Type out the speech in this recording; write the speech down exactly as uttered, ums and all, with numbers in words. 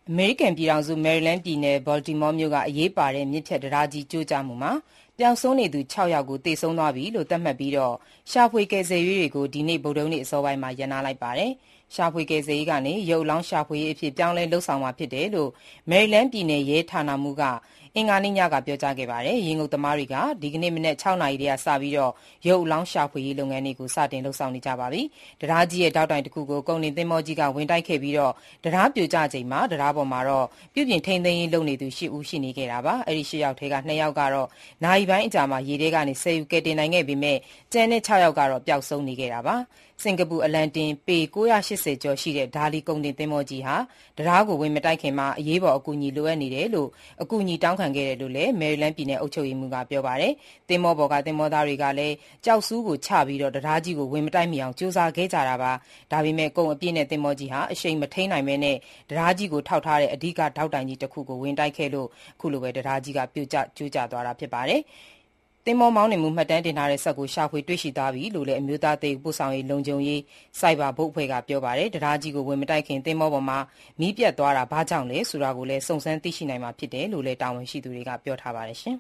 အမေရိကန်ပြည်ထောင်စု မယ်ရီလန်းပြည်နယ် ဘော်လ်တီမောမြို့ကအရေးပါတဲ့မြစ်ဖြတ်တံတားကြီးကျိုးကျမှုမှာပျောက်ဆုံးနေသူခြောက်ယောက်ကိုသေဆုံးသွားပြီလို့သတ်မှတ်ပြီးရှာဖွေကယ်ဆယ်ရေးတွေကိုဒီနေ့ဗုဒ္ဓဟူးနေ့အစောပိုင်းမှာရပ်နားလိုက်ပါတယ်။ရှာဖွေကယ်ဆယ်ရေးကနေရုပ်အလောင်းရှာဖွေရေးအဖြစ်ပြောင်းလဲလုပ်ဆောင်မှာဖြစ်တယ်လို့မယ်ရီလန်းပြည်နယ်ရဲဌာနမှူးကအင်္ဂါနေ့ညကပြောကြားခဲ့ပါတယ်။ရေငုပ်သမားတွေကဒီကနေ့မနက်ခြောက်နာရီတည်းကစပြီးရုပ်အလောင်းရှာဖွေရေးလုပ်ငန်းတွေကိုစတင်လုပ်ဆောင်နေကြပါပြီ။တံတားကြီးရဲ့ထောက်တိုင်တစ်ခုကိုကုန်တင်သင်္ဘောကြီးကဝင်တိုက်ခဲ့ပြီးတံတားပြိုကျချိန်မှာတံတားပေါ်မှာပြုပြင်ထိန်းသိမ်းရေးလုပ်နေသူရှစ်ဦးရှိနေခဲ့တာပါ။အဲဒီရှစ်ယောက်ထဲကနှစ်ယောက်ကတော့နာရီပိုင်းအကြာမှာရေထဲကနေဆယ်ယူကယ်တင်နိုင်ခဲ့ပေမဲ့ကျန်တဲ့ခြောက်ယောက်ကတော့ပျောက်ဆုံးနေခဲ့တာပါ။စင်ကာပူအလံတင်ပေကိုးရာ့ရှစ်ဆယ်ကျော်ရှိတဲ့ဒါလီကုန်တင်သင်္ဘောကြီးဟာတံတားကိုဝင်မတိုက်ခင်မှာအရေးပေါ်အကူအညီလိုအပ်နေတယ်လို့အကူအညီတောင်းခံခဲ့တယ်လို့လည်းမယ်ရီလန်းပြည်နယ်အုပ်ချုပ်ရေးမှူးကပြောပါတယ်။သင်္ဘောပေါ်ကသင်္ဘောသားတွေကလည်းကျောက်ဆူးကိုချပြီးတံတားကြီးကိုဝင်မတိုက်မိအောင်ကြိုးစားခဲ့ကြတာပါ။ဒါပေမဲ့ကုန်အပြည့်နဲ့သင်္ဘောကြီးဟာအရှိန်မထိန်းနိုင်ဘဲတံတားကြီးကိုထောက်ထားတဲ့အဓိကထောက်တိုင်ကြီးတစ်ခုကိုဝင်တိုက်ခဲ့လို့ခုလိုပဲတံတားကြီးကပြိုကျကျိုးကျသွားတာဖြစ်ပါတယ်။သင်္ဘောမောင်းနှင်မှုမှတ်တမ်းတင်ထားတဲ့စက်ကိုရှာဖွေတွေ့ရှိသွားပြီလို့လည်းအမျိုးသားသယ်ယူပို့ဆောင်ရေးလုံခြုံရေးဆိုက်ဘာဘုတ်အဖွဲ့ကပြောပါတယ်။တံတားကြီးကိုဝင်မတိုက်ခင်သင်္ဘောပေါ်မှာမီးပြတ်သွားတာဘာကြောင့်လဲဆိုတာကိုလည်းစုံစမ်းသိရှိနိုင်မှာဖြစ်တယ်လို့လည်းတာဝန်ရှိသူတွေကပြောထားပါတယ်